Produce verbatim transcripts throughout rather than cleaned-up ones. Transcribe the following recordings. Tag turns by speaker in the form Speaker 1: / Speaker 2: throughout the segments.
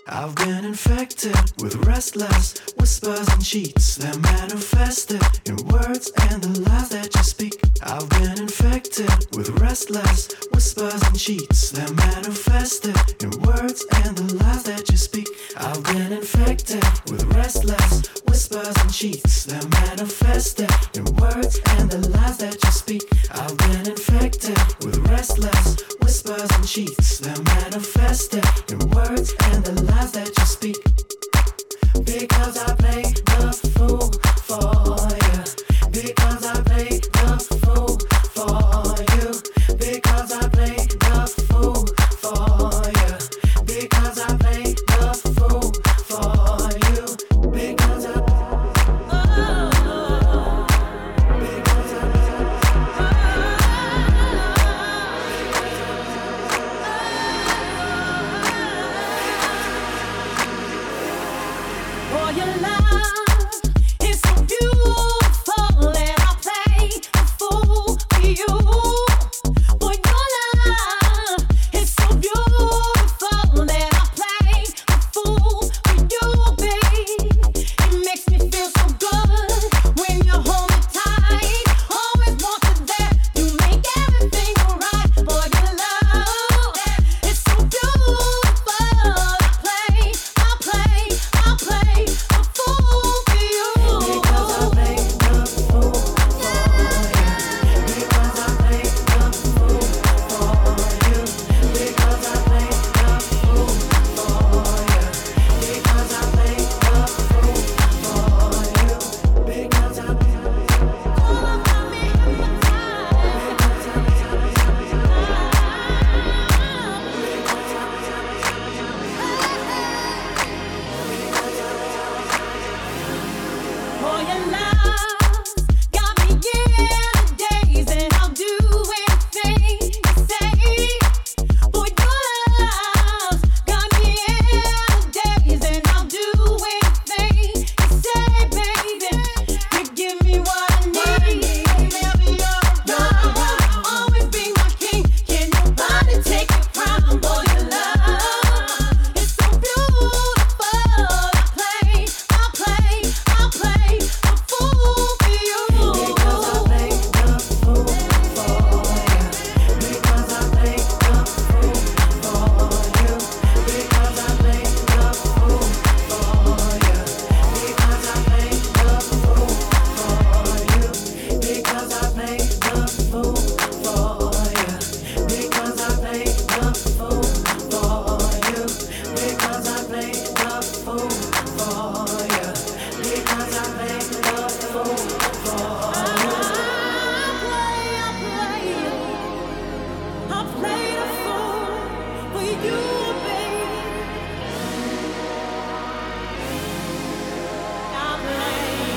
Speaker 1: I've been infected with restless whispers and cheats that manifested in words and the lies that you speak. I've been infected with restless whispers and cheats that manifested in words and the lies that you speak. I've been infected with restless whispers and cheats that manifested in words and the lies that you speak. I've been infected with restless whispers and cheats that manifested in words and the lies that you speak. Because I play the fool for you. Because I play the fool for you. Because I play the fool for you. Because I play the fool for you. Because I oh, because I
Speaker 2: For your love is so beautiful that I'll play the fool for you. For your love is so beautiful that I'll play the fool for you, babe. It makes me feel so good when you hold me tight. Always want you there to make everything alright. For your love is so beautiful. I'll play, I'll play, I'll play a fool for you.
Speaker 1: Because I play the fool for you. Because I play the fool for you. Because I play the fool for you. Because I play the fool for you. Because I
Speaker 2: All about me, for your love got me in the days, and I'll do anything you say. For your love got me in the days, and I'll do anything you say, baby. You give me what I need. Baby, you're right. Always be my king. Can nobody take your crown? For your love is so beautiful. I'll play, I'll play, I'll play a fool for you.
Speaker 1: Because I play the fool for you. Because I play the fool for you. Because I play the fool for you. Because I play the fool for you. Because I play the fool for you. Because I play the fool for you. Because I play the fool for you. Because I play the fool for you.
Speaker 2: I'll play, I'll play, I'll play the fool for you, baby. I'll play.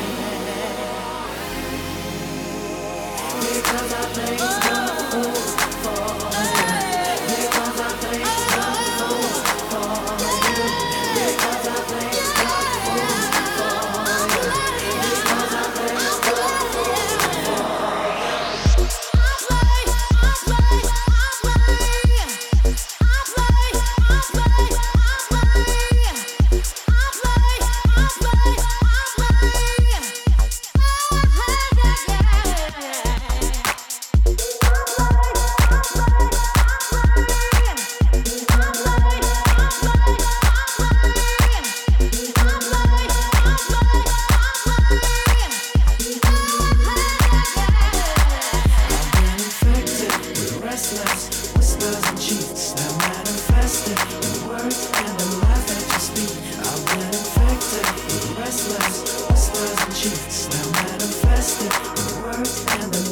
Speaker 1: Because I play the fool for you. Because I play the fool for you. Because I play the fool for you. Because I play the fool I've been infected with restless whispers and cheats that manifested in words and the lies that you speak. I've been infected with restless whispers and cheats that manifested in words and the